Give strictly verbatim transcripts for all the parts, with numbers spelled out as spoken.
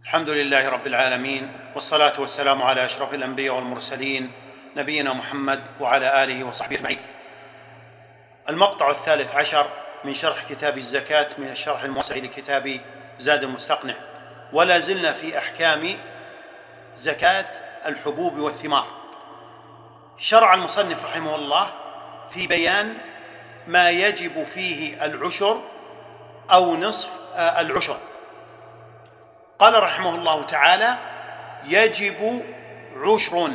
الحمد لله رب العالمين، والصلاة والسلام على أشرف الأنبياء والمرسلين نبينا محمد وعلى آله وصحبه أجمعين. المقطع الثالث عشر من شرح كتاب الزكاة من الشرح الموسع لكتاب زاد المستقنع، ولا زلنا في أحكام زكاة الحبوب والثمار. شرع المصنف رحمه الله في بيان ما يجب فيه العشر أو نصف العشر. قال رحمه الله تعالى: يجب عشر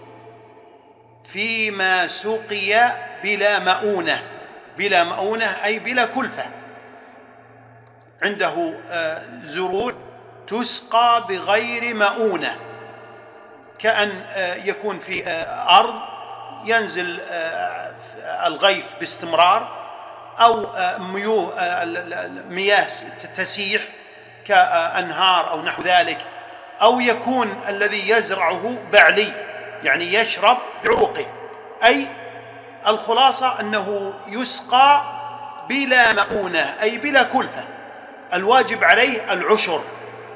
فيما سقي بلا مؤونة. بلا مؤونة أي بلا كلفة. عنده زروع تسقى بغير مؤونة، كأن يكون في أرض ينزل الغيث باستمرار، أو مياه تسيح كأنهار أو نحو ذلك، أو يكون الذي يزرعه بعلي يعني يشرب بعروقه. أي الخلاصة أنه يسقى بلا مؤونة أي بلا كلفة، الواجب عليه العشر.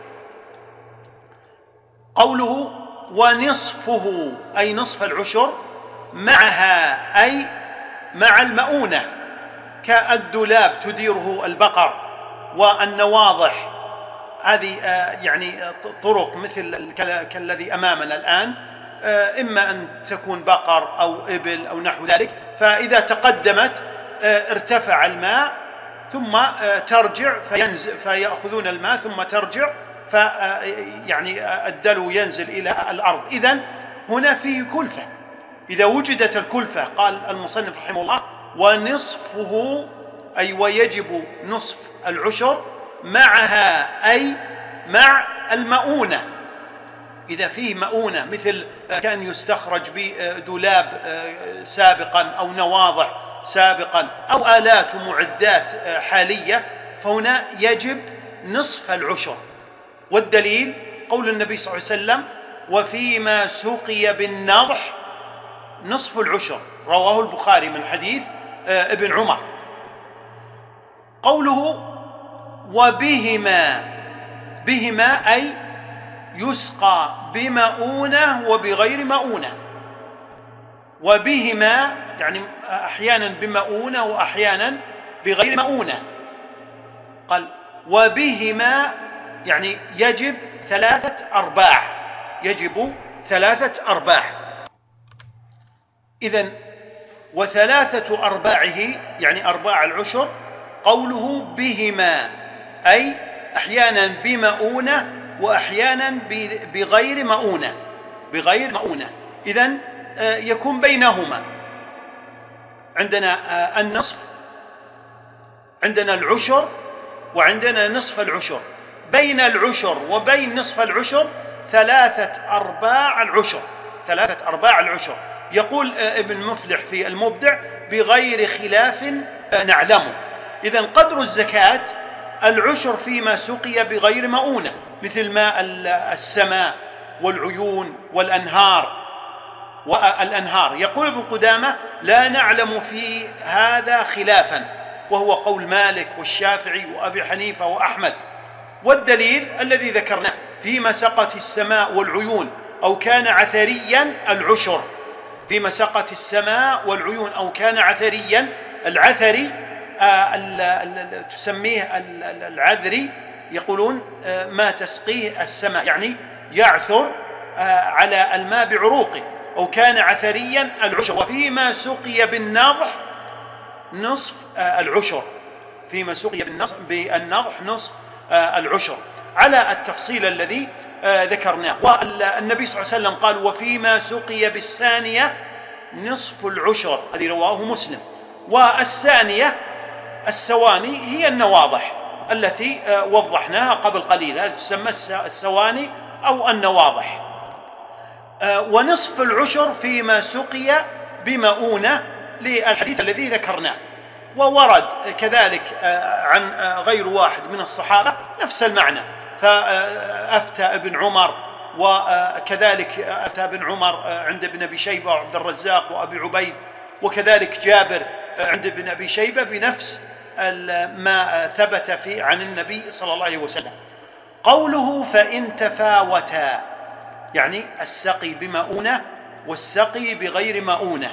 قوله ونصفه أي نصف العشر معها أي مع المؤونة، كالدولاب تديره البقر، والنواضح هذه يعني طرق مثل كالذي أمامنا الآن، إما أن تكون بقر أو إبل أو نحو ذلك، فإذا تقدمت ارتفع الماء ثم ترجع فينزل فيأخذون الماء ثم ترجع، فيعني الدلو ينزل إلى الأرض. إذن هنا فيه كلفة. إذا وجدت الكلفة قال المصنف رحمه الله: ونصفه أي ويجب نصف العشر معها أي مع المؤونة. إذا فيه مؤونة مثل كان يستخرج بدولاب سابقا أو نواضح سابقا أو آلات ومعدات حالية، فهنا يجب نصف العشر. والدليل قول النبي صلى الله عليه وسلم: وفيما سقي بالنضح نصف العشر، رواه البخاري من حديث ابن عمر. قوله وبهما، بهما أي يسقى بمؤونة وبغير مؤونة. وبهما يعني أحيانا بمؤونة وأحيانا بغير مؤونة. قال وبهما يعني يجب ثلاثة أرباع، يجب ثلاثة أرباع. إذن وثلاثة أرباعه يعني أرباع العشر. قوله بهما أي أحيانا بمؤونة وأحيانا بغير مؤونة، بغير مؤونة. إذن يكون بينهما. عندنا النصف، عندنا العشر، وعندنا نصف العشر. بين العشر وبين نصف العشر ثلاثة أرباع العشر، ثلاثة أرباع العشر. يقول ابن مفلح في المبدع: بغير خلاف نعلمه. إذن قدر الزكاة العشر فيما سقي بغير مؤونة، مثل ماء السماء والعيون والأنهار والأنهار. يقول ابن قدامة: لا نعلم في هذا خلافا، وهو قول مالك والشافعي وأبي حنيفة وأحمد. والدليل الذي ذكرناه: فيما سقت السماء والعيون أو كان عثريا العشر. فيما سقت السماء والعيون أو كان عثريا. العثري آه تسميه العذري، يقولون آه ما تسقيه السماء، يعني يعثر آه على الماء بعروقه. أو كان عثريا العشر. وفيما سقي بالنضح نصف آه العشر، فيما سقي بالنضح نصف آه العشر، على التفصيل الذي آه ذكرناه. والنبي صلى الله عليه وسلم قال: وفيما سقي بالثانية نصف العشر. هذه رواه مسلم. والثانية السواني هي النواضح التي وضحناها قبل قليل، هذه تسمى السواني أو النواضح. ونصف العشر فيما سقي بمؤونة، للحديث الذي ذكرناه. وورد كذلك عن غير واحد من الصحابة نفس المعنى، فأفتى ابن عمر، وكذلك أفتى ابن عمر عند ابن أبي شيبة وعبد الرزاق وأبي عبيد، وكذلك جابر عند ابن أبي شيبة بنفس ما ثبت في عن النبي صلى الله عليه وسلم. قوله فإن تفاوتا، يعني السقي بمؤونة والسقي بغير مؤونة،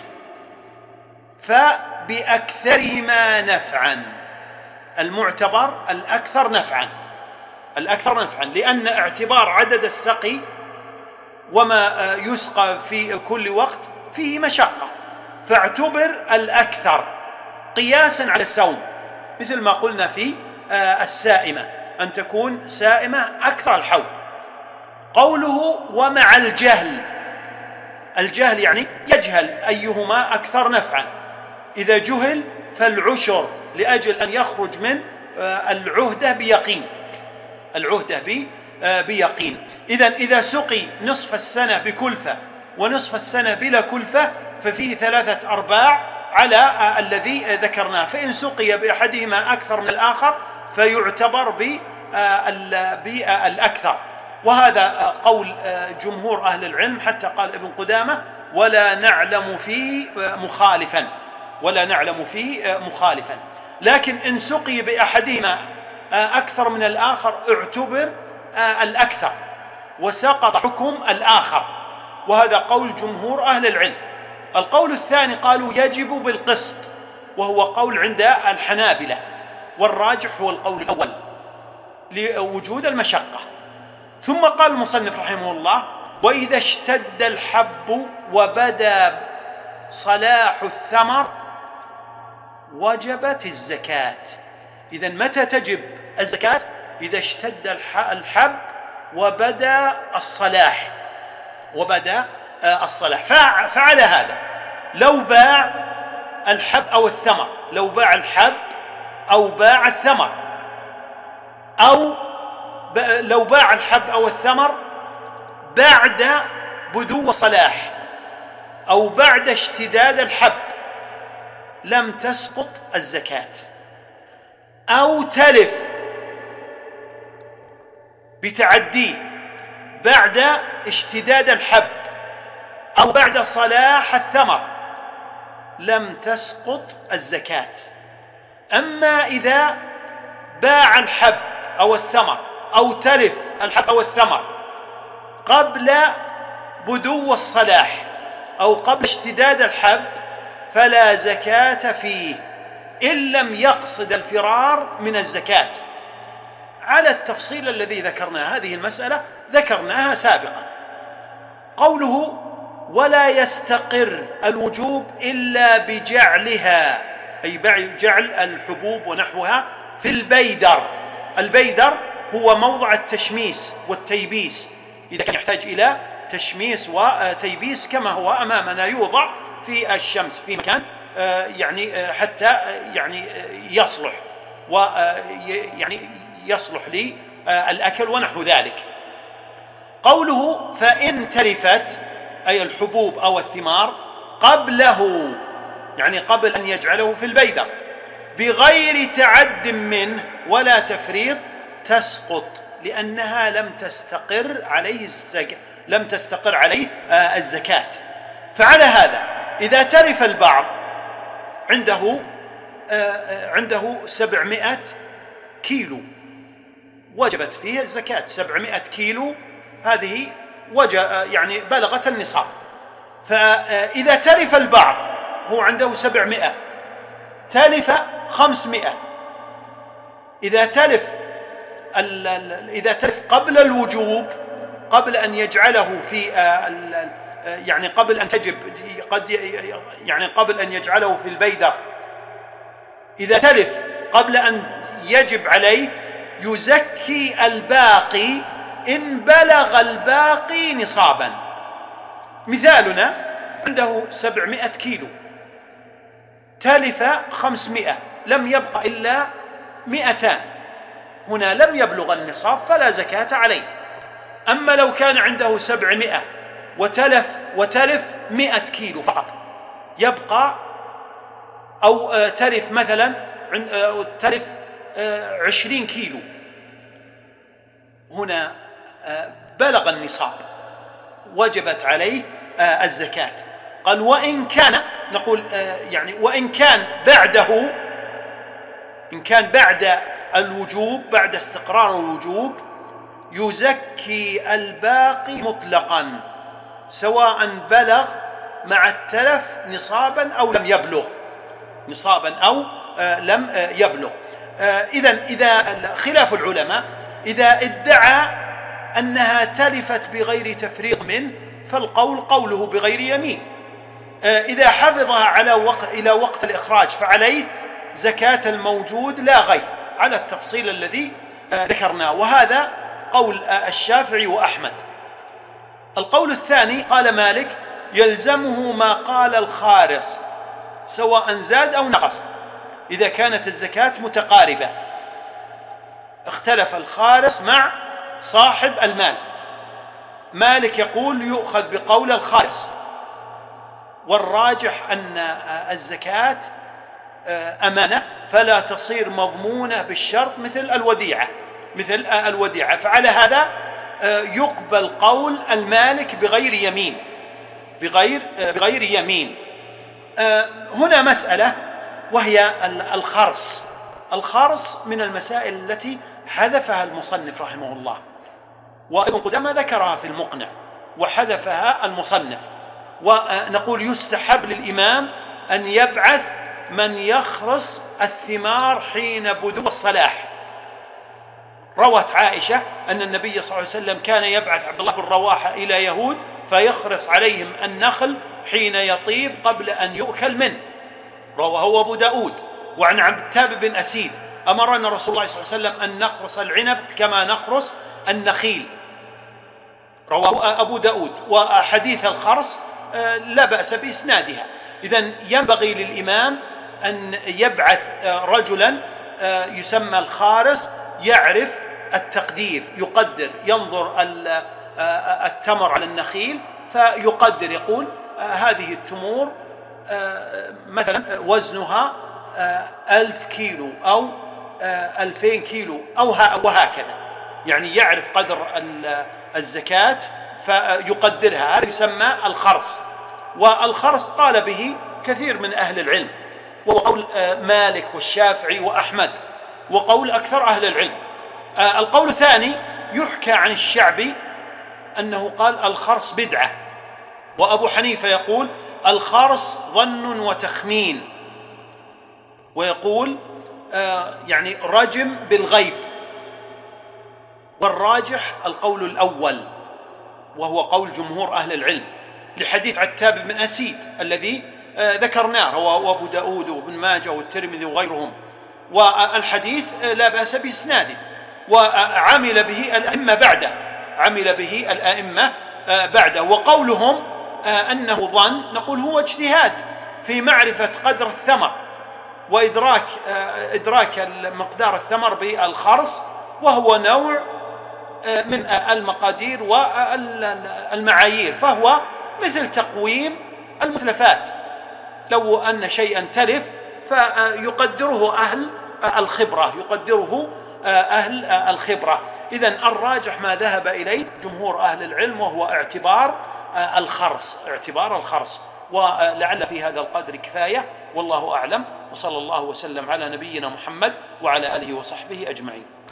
فبأكثرهما نفعا، المعتبر الأكثر نفعا، الأكثر نفعا، لأن اعتبار عدد السقي وما يسقى في كل وقت فيه مشقة، فاعتبر الأكثر قياسا على السوم، مثل ما قلنا في السائمة أن تكون سائمة أكثر الحول. قوله ومع الجهل، الجهل يعني يجهل أيهما أكثر نفعا، إذا جهل فالعشر لأجل أن يخرج من العهدة بيقين، العهدة بيقين. إذن إذا سقي نصف السنة بكلفة ونصف السنة بلا كلفة ففيه ثلاثة أرباع على الذي ذكرناه، فإن سقي بأحدهما أكثر من الآخر فيعتبر بالأكثر. وهذا قول جمهور أهل العلم، حتى قال ابن قدامة ولا نعلم فيه مخالفا، ولا نعلم فيه مخالفا. لكن إن سقي بأحدهما أكثر من الآخر اعتبر الأكثر وسقط حكم الآخر، وهذا قول جمهور أهل العلم. القول الثاني قالوا يجب بالقسط، وهو قول عند الحنابلة، والراجح هو القول الأول لوجود المشقة. ثم قال المصنف رحمه الله وإذا اشتد الحب وبدا صلاح الثمر وجبت الزكاة. إذن متى تجب الزكاة؟ إذا اشتد الحب وبدا الصلاح، وبدا الصلاح. فعلى هذا لو باع الحب أو الثمر، لو باع الحب أو باع الثمر، أو لو باع الحب أو الثمر بعد بدو صلاح أو بعد اشتداد الحب لم تسقط الزكاة، أو تلف بتعديه بعد اشتداد الحب أو بعد صلاح الثمر لم تسقط الزكاة. أما إذا باع الحب أو الثمر أو تلف الحب أو الثمر قبل بدو الصلاح أو قبل اشتداد الحب فلا زكاة فيه إن لم يقصد الفرار من الزكاة، على التفصيل الذي ذكرناه. هذه المسألة ذكرناها سابقا. قوله ولا يستقر الوجوب إلا بجعلها، أي جعل الحبوب ونحوها في البيدر. البيدر هو موضع التشميس والتيبيس، إذا كان يحتاج إلى تشميس وتيبيس كما هو أمامنا، يوضع في الشمس في مكان يعني حتى يعني يصلح ويعني يصلح للأكل ونحو ذلك. قوله فإن تلفت، أي الحبوب أو الثمار قبله، يعني قبل أن يجعله في البيدر بغير تعد منه ولا تفريط تسقط، لأنها لم تستقر عليه الزكاة، لم تستقر عليه الزكاة. فعلى هذا إذا تلف البعض عنده عنده سبعمائة كيلو وجبت فيه الزكاة، سبعمائة كيلو هذه يعني بلغت النصاب. فإذا تلف البعض هو عنده سبعمائة، تلف خمسمائة، إذا تلف إذا تلف قبل الوجوب، قبل أن يجعله في يعني قبل أن تجب قد يعني قبل أن يجعله في البيدر، إذا تلف قبل أن يجب عليه يزكي الباقي إن بلغ الباقي نصابا. مثالنا عنده سبعمائة كيلو، تلف خمسمائة، لم يبقى إلا مئتان، هنا لم يبلغ النصاب فلا زكاة عليه. أما لو كان عنده سبعمائة وتلف وتلف مئة كيلو فقط، يبقى أو تلف مثلا تلف عشرين كيلو، هنا بلغ النصاب وجبت عليه الزكاة. قال وإن كان، نقول يعني وإن كان بعده، إن كان بعد الوجوب، بعد استقرار الوجوب يزكي الباقي مطلقا سواء بلغ مع التلف نصابا أو لم يبلغ نصابا أو آه لم آه يبلغ. آه إذن إذا خلاف العلماء إذا ادعى أنها تلفت بغير تفريط منه فالقول قوله بغير يمين. آه إذا حفظها على وقت إلى وقت الإخراج فعليه زكاة الموجود لا غير، على التفصيل الذي آه ذكرناه، وهذا قول آه الشافعي وأحمد. القول الثاني قال مالك: يلزمه ما قال الخارص سواء زاد أو نقص إذا كانت الزكاة متقاربة. اختلف الخارص مع صاحب المال. مالك يقول يؤخذ بقول الخارص، والراجح أن الزكاة أمانة فلا تصير مضمونة بالشرط مثل الوديعة مثل الوديعة فعلى هذا يقبل قول المالك بغير يمين بغير بغير يمين. هنا مسألة وهي الخرص. الخرص من المسائل التي حذفها المصنف رحمه الله، وابن قدامة ذكرها في المقنع وحذفها المصنف. ونقول يستحب للإمام أن يبعث من يخرص الثمار حين بدو الصلاح. روت عائشة أن النبي صلى الله عليه وسلم كان يبعث عبد الله بن رواحة إلى يهود فيخرص عليهم النخل حين يطيب قبل أن يؤكل منه، رواه أبو داود. وعن عتاب بن أسيد: أمرنا رسول الله صلى الله عليه وسلم أن نخرص العنب كما نخرص النخيل، رواه أبو داود. وحديث الخرص لا بأس بإسنادها. إذن ينبغي للإمام أن يبعث رجلا يسمى الخارص يعرف التقدير، يقدر، ينظر التمر على النخيل فيقدر، يقول هذه التمور مثلا وزنها ألف كيلو أو ألفين كيلو أو وهكذا، يعني يعرف قدر الزكاة فيقدرها. هذا يسمى الخرص. والخرص قال به كثير من أهل العلم، وهو قول مالك والشافعي وأحمد وقول أكثر أهل العلم. القول الثاني يحكى عن الشعبي أنه قال الخرص بدعة، وأبو حنيفة يقول الخرص ظن وتخمين، ويقول يعني رجم بالغيب. والراجح القول الأول وهو قول جمهور أهل العلم، لحديث عتاب بن أسيد الذي ذكرناه، رواه أبو داود وابن ماجه والترمذي وغيرهم، والحديث لا بأس بإسناده، وعمل به الأئمة بعده عمل به الأئمة بعده. وقولهم أنه ظن نقول هو اجتهاد في معرفة قدر الثمر وإدراك إدراك مقدار الثمر بالخرص، وهو نوع من المقادير والمعايير، فهو مثل تقويم المتلفات. لو أن شيئا تلف فيقدره أهل الخبرة يقدره أهل الخبرة. إذن الراجح ما ذهب إليه جمهور أهل العلم، وهو اعتبار الخرص اعتبار الخرص ولعل في هذا القدر كفاية، والله أعلم، وصلى الله وسلم على نبينا محمد وعلى آله وصحبه أجمعين.